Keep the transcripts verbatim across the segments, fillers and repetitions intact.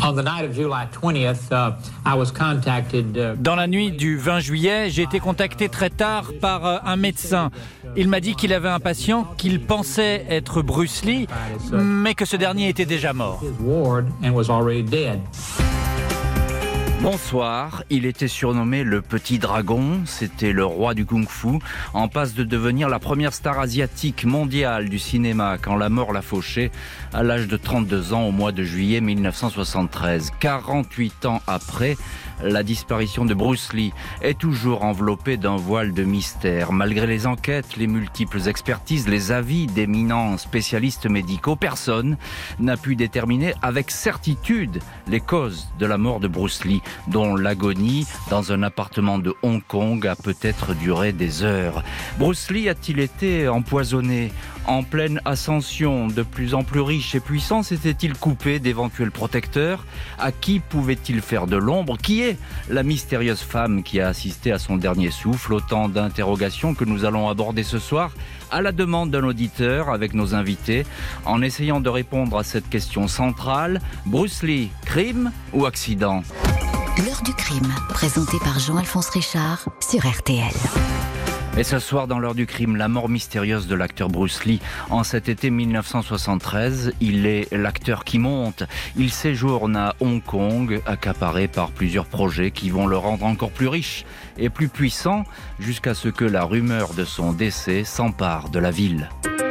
Dans la nuit du vingt juillet, j'ai été contacté très tard par euh, un médecin. Il m'a dit qu'il avait un patient qu'il pensait être Bruce Lee, mais que ce dernier était déjà mort. Bonsoir, il était surnommé le Petit Dragon, c'était le roi du kung-fu, en passe de devenir la première star asiatique mondiale du cinéma quand la mort l'a fauché à l'âge de trente-deux ans au mois de juillet mille neuf cent soixante-treize. quarante-huit ans après, la disparition de Bruce Lee est toujours enveloppée d'un voile de mystère. Malgré les enquêtes, les multiples expertises, les avis d'éminents spécialistes médicaux, personne n'a pu déterminer avec certitude les causes de la mort de Bruce Lee, dont l'agonie dans un appartement de Hong Kong a peut-être duré des heures. Bruce Lee a-t-il été empoisonné ? En pleine ascension, de plus en plus riche et puissant, s'était-il coupé d'éventuels protecteurs ? À qui pouvait-il faire de l'ombre ? Qui est la mystérieuse femme qui a assisté à son dernier souffle ? Autant d'interrogations que nous allons aborder ce soir à la demande d'un auditeur avec nos invités, en essayant de répondre à cette question centrale. Bruce Lee, crime ou accident ? L'heure du crime, présentée par Jean-Alphonse Richard sur R T L. Et ce soir, dans l'heure du crime, la mort mystérieuse de l'acteur Bruce Lee. En cet été mille neuf cent soixante-treize, il est l'acteur qui monte. Il séjourne à Hong Kong, accaparé par plusieurs projets qui vont le rendre encore plus riche et plus puissant, jusqu'à ce que la rumeur de son décès s'empare de la ville.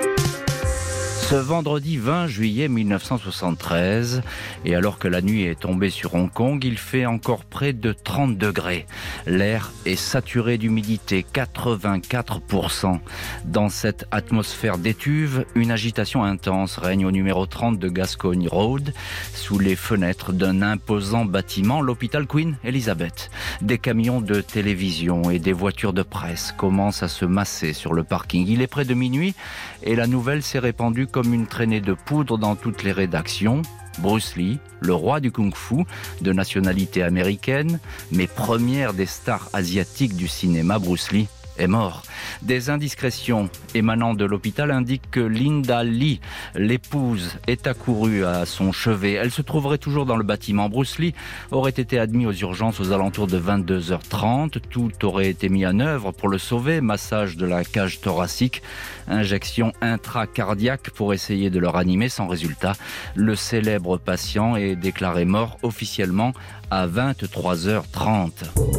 Ce vendredi vingt juillet mille neuf cent soixante-treize, et alors que la nuit est tombée sur Hong Kong, il fait encore près de trente degrés. L'air est saturé d'humidité, quatre-vingt-quatre pour cent. Dans cette atmosphère d'étuve, une agitation intense règne au numéro trente de Gascogne Road, sous les fenêtres d'un imposant bâtiment, l'hôpital Queen Elizabeth. Des camions de télévision et des voitures de presse commencent à se masser sur le parking. Il est près de minuit et la nouvelle s'est répandue comme une traînée de poudre dans toutes les rédactions. Bruce Lee, le roi du kung-fu, de nationalité américaine, mais première des stars asiatiques du cinéma, Bruce Lee est mort. Des indiscrétions émanant de l'hôpital indiquent que Linda Lee, l'épouse, est accourue à son chevet. Elle se trouverait toujours dans le bâtiment. Bruce Lee aurait été admis aux urgences aux alentours de vingt-deux heures trente. Tout aurait été mis en œuvre pour le sauver. Massage de la cage thoracique, injection intracardiaque pour essayer de le ranimer, sans résultat. Le célèbre patient est déclaré mort officiellement à vingt-trois heures trente.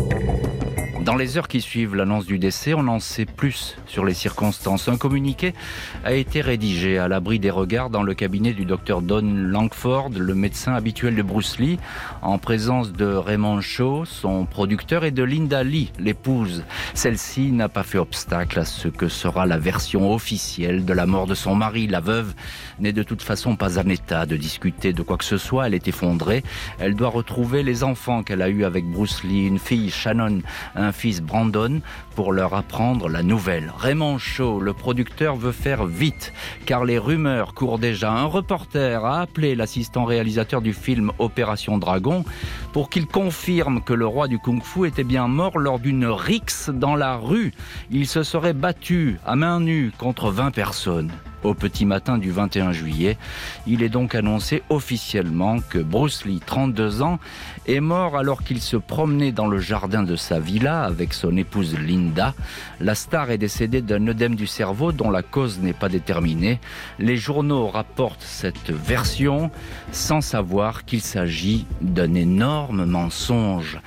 Dans les heures qui suivent l'annonce du décès, on en sait plus sur les circonstances. Un communiqué a été rédigé à l'abri des regards dans le cabinet du docteur Don Langford, le médecin habituel de Bruce Lee, en présence de Raymond Shaw, son producteur, et de Linda Lee, l'épouse. Celle-ci n'a pas fait obstacle à ce que sera la version officielle de la mort de son mari. La veuve n'est de toute façon pas en état de discuter de quoi que ce soit. Elle est effondrée. Elle doit retrouver les enfants qu'elle a eus avec Bruce Lee, une fille Shannon, un fils Brandon, pour leur apprendre la nouvelle. Raymond Shaw, le producteur, veut faire vite, car les rumeurs courent déjà. Un reporter a appelé l'assistant réalisateur du film Opération Dragon pour qu'il confirme que le roi du kung-fu était bien mort lors d'une rixe dans la rue. Il se serait battu à main nue contre vingt personnes. Au petit matin du vingt et un juillet, il est donc annoncé officiellement que Bruce Lee, trente-deux ans, est mort alors qu'il se promenait dans le jardin de sa villa avec son épouse Linda. La star est décédée d'un œdème du cerveau dont la cause n'est pas déterminée. Les journaux rapportent cette version sans savoir qu'il s'agit d'un énorme mensonge.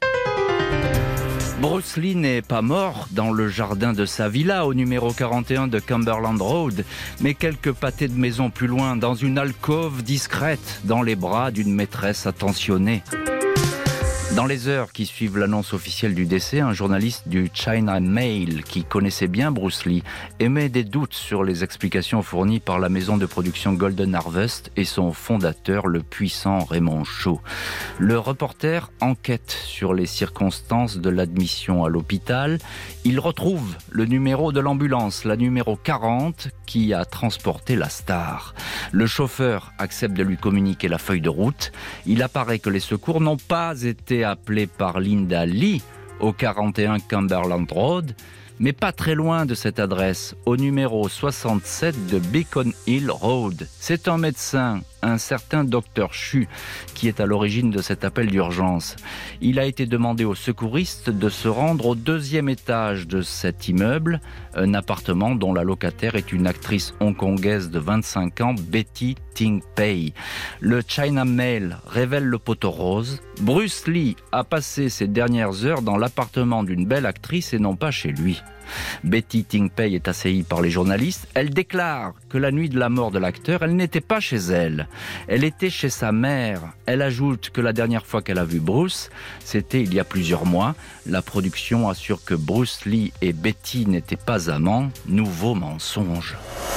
Bruce Lee n'est pas mort dans le jardin de sa villa au numéro quarante et un de Cumberland Road, mais quelques pâtés de maison plus loin, dans une alcôve discrète, dans les bras d'une maîtresse attentionnée. Dans les heures qui suivent l'annonce officielle du décès, un journaliste du China Mail, qui connaissait bien Bruce Lee, émet des doutes sur les explications fournies par la maison de production Golden Harvest et son fondateur, le puissant Raymond Shaw. Le reporter enquête sur les circonstances de l'admission à l'hôpital. Il retrouve le numéro de l'ambulance, la numéro quarante, qui a transporté la star. Le chauffeur accepte de lui communiquer la feuille de route. Il apparaît que les secours n'ont pas été appelé par Linda Lee au quarante et un Cumberland Road, mais pas très loin de cette adresse, au numéro soixante-sept de Beacon Hill Road. C'est un médecin un certain docteur Chu, qui est à l'origine de cet appel d'urgence. Il a été demandé aux secouristes de se rendre au deuxième étage de cet immeuble, un appartement dont la locataire est une actrice hongkongaise de vingt-cinq ans, Betty Ting Pei. Le China Mail révèle le poteau rose. Bruce Lee a passé ses dernières heures dans l'appartement d'une belle actrice et non pas chez lui. Betty Ting Pei est assaillie par les journalistes. Elle déclare que la nuit de la mort de l'acteur, elle n'était pas chez elle. Elle était chez sa mère. Elle ajoute que la dernière fois qu'elle a vu Bruce, c'était il y a plusieurs mois. La production assure que Bruce Lee et Betty n'étaient pas amants. Nouveau mensonge.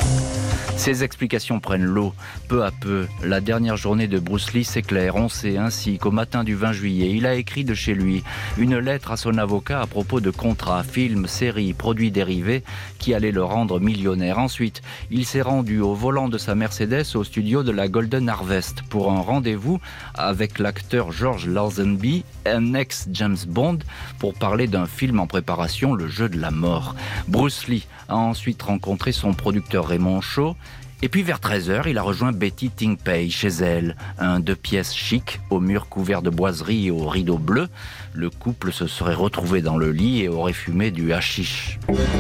Ces explications prennent l'eau. Peu à peu, la dernière journée de Bruce Lee s'éclaire. On sait ainsi qu'au matin du vingt juillet, il a écrit de chez lui une lettre à son avocat à propos de contrats, films, séries, produits dérivés qui allaient le rendre millionnaire. Ensuite, il s'est rendu au volant de sa Mercedes au studio de la Golden Harvest pour un rendez-vous avec l'acteur George Lazenby, un ex-James Bond, pour parler d'un film en préparation, Le Jeu de la Mort. Bruce Lee a ensuite rencontré son producteur Raymond Shaw. Et puis vers treize heures, il a rejoint Betty Ting Pei chez elle. Un deux pièces chic, aux murs couverts de boiseries et aux rideaux bleus. Le couple se serait retrouvé dans le lit et aurait fumé du hashish.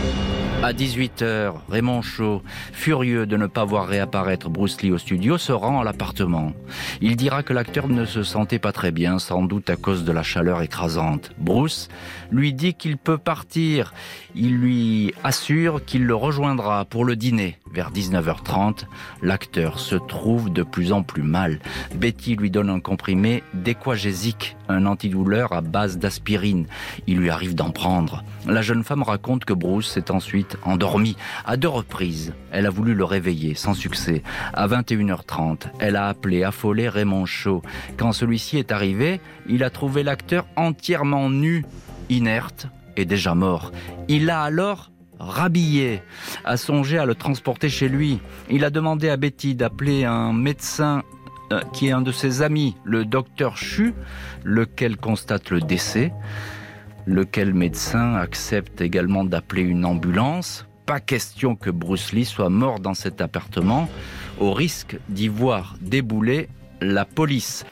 À dix-huit heures, Raymond Shaw, furieux de ne pas voir réapparaître Bruce Lee au studio, se rend à l'appartement. Il dira que l'acteur ne se sentait pas très bien, sans doute à cause de la chaleur écrasante. Bruce lui dit qu'il peut partir. Il lui assure qu'il le rejoindra pour le dîner. Vers dix-neuf heures trente, l'acteur se trouve de plus en plus mal. Betty lui donne un comprimé déquagésique, un antidouleur à base d'aspirine. Il lui arrive d'en prendre. La jeune femme raconte que Bruce s'est ensuite endormi à deux reprises. Elle a voulu le réveiller, sans succès. À vingt et une heures trente, elle a appelé affolé Raymond Shaw. Quand celui-ci est arrivé, il a trouvé l'acteur entièrement nu, inerte et déjà mort. Il l'a alors rhabillé, a songé à le transporter chez lui. Il a demandé à Betty d'appeler un médecin euh, qui est un de ses amis, le docteur Chu, lequel constate le décès. Lequel médecin accepte également d'appeler une ambulance. Pas question que Bruce Lee soit mort dans cet appartement, au risque d'y voir débouler la police.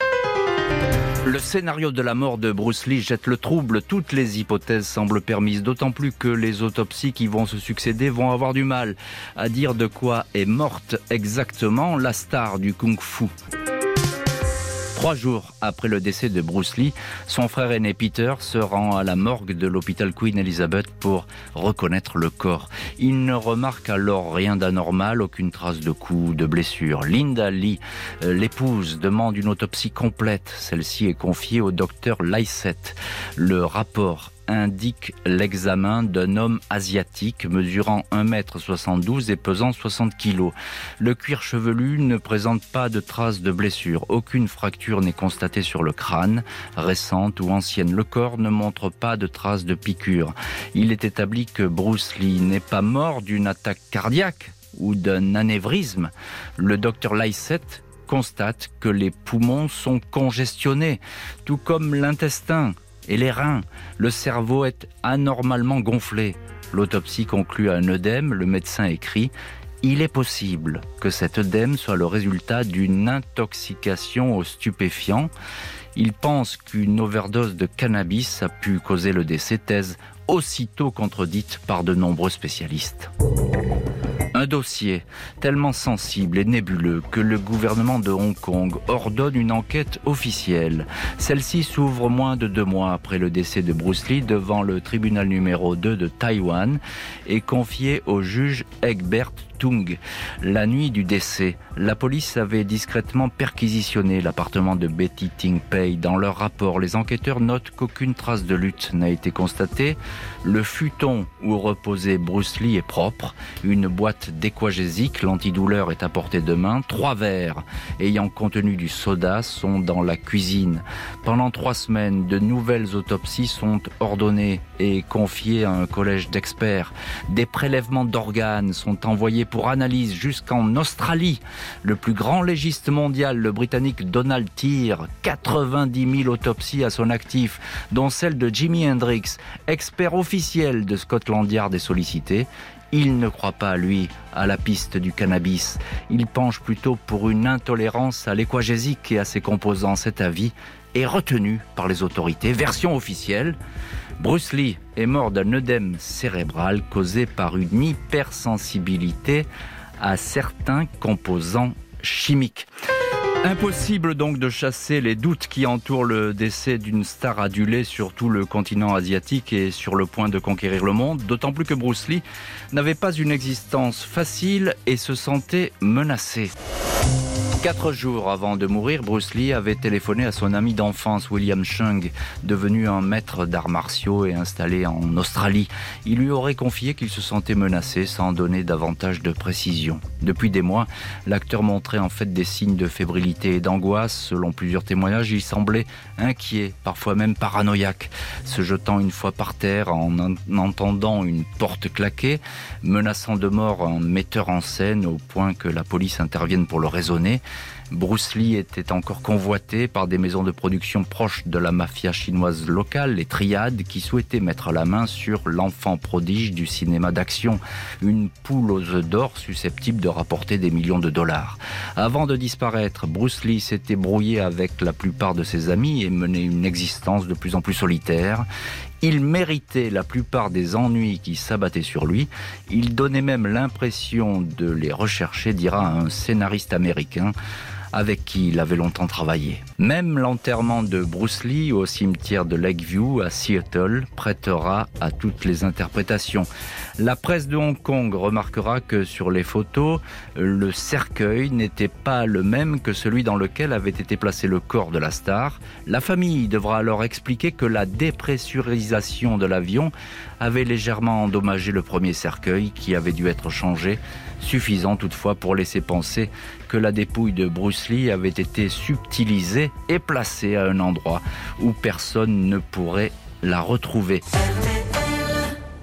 Le scénario de la mort de Bruce Lee jette le trouble. Toutes les hypothèses semblent permises, d'autant plus que les autopsies qui vont se succéder vont avoir du mal à dire de quoi est morte exactement la star du kung-fu. Trois jours après le décès de Bruce Lee, son frère aîné Peter se rend à la morgue de l'hôpital Queen Elizabeth pour reconnaître le corps. Il ne remarque alors rien d'anormal, aucune trace de coups, de blessures. Linda Lee, l'épouse, demande une autopsie complète. Celle-ci est confiée au docteur Lysett. Le rapport indique l'examen d'un homme asiatique mesurant un mètre soixante-douze et pesant soixante kilos. Le cuir chevelu ne présente pas de traces de blessure. Aucune fracture n'est constatée sur le crâne, récente ou ancienne. Le corps ne montre pas de traces de piqûres. Il est établi que Bruce Lee n'est pas mort d'une attaque cardiaque ou d'un anévrisme. Le docteur Lysett constate que les poumons sont congestionnés, tout comme l'intestin et les reins. Le cerveau est anormalement gonflé. L'autopsie conclut à un œdème. Le médecin écrit « Il est possible que cet œdème soit le résultat d'une intoxication aux stupéfiants. Il pense qu'une overdose de cannabis a pu causer le décès, thèse aussitôt contredite par de nombreux spécialistes. » Un dossier tellement sensible et nébuleux que le gouvernement de Hong Kong ordonne une enquête officielle. Celle-ci s'ouvre moins de deux mois après le décès de Bruce Lee devant le tribunal numéro deux de Taïwan et confiée au juge Egbert Tung. La nuit du décès, la police avait discrètement perquisitionné l'appartement de Betty Ting Pei. Dans leur rapport, les enquêteurs notent qu'aucune trace de lutte n'a été constatée. Le futon où reposait Bruce Lee est propre. Une boîte d'équagésique, l'antidouleur est à portée de main. Trois verres ayant contenu du soda sont dans la cuisine. Pendant trois semaines, de nouvelles autopsies sont ordonnées et confiées à un collège d'experts. Des prélèvements d'organes sont envoyés pour analyse jusqu'en Australie. Le plus grand légiste mondial, le Britannique Donald Tyr, quatre-vingt-dix mille autopsies à son actif, dont celle de Jimi Hendrix, expert officiel de Scotland Yard est sollicité. Il ne croit pas, lui, à la piste du cannabis. Il penche plutôt pour une intolérance à l'aquagésique et à ses composants. Cet avis est retenu par les autorités. Version officielle, Bruce Lee est mort d'un œdème cérébral causé par une hypersensibilité à certains composants chimiques. Impossible donc de chasser les doutes qui entourent le décès d'une star adulée sur tout le continent asiatique et sur le point de conquérir le monde, d'autant plus que Bruce Lee n'avait pas une existence facile et se sentait menacé. Quatre jours avant de mourir, Bruce Lee avait téléphoné à son ami d'enfance William Cheung, devenu un maître d'arts martiaux et installé en Australie. Il lui aurait confié qu'il se sentait menacé sans donner davantage de précision. Depuis des mois, l'acteur montrait en fait des signes de fébrilité et d'angoisse. Selon plusieurs témoignages, il semblait inquiet, parfois même paranoïaque, se jetant une fois par terre en entendant une porte claquer, menaçant de mort un metteur en scène au point que la police intervienne pour le raisonner. Bruce Lee était encore convoité par des maisons de production proches de la mafia chinoise locale, les Triades, qui souhaitaient mettre la main sur l'enfant prodige du cinéma d'action, une poule aux œufs d'or susceptible de rapporter des millions de dollars. Avant de disparaître, Bruce Lee s'était brouillé avec la plupart de ses amis et menait une existence de plus en plus solitaire. Il méritait la plupart des ennuis qui s'abattaient sur lui. Il donnait même l'impression de les rechercher, dira un scénariste américain avec qui il avait longtemps travaillé. Même l'enterrement de Bruce Lee au cimetière de Lakeview à Seattle prêtera à toutes les interprétations. La presse de Hong Kong remarquera que sur les photos, le cercueil n'était pas le même que celui dans lequel avait été placé le corps de la star. La famille devra alors expliquer que la dépressurisation de l'avion avait légèrement endommagé le premier cercueil qui avait dû être changé, suffisant toutefois pour laisser penser que la dépouille de Bruce Lee avait été subtilisée et placée à un endroit où personne ne pourrait la retrouver.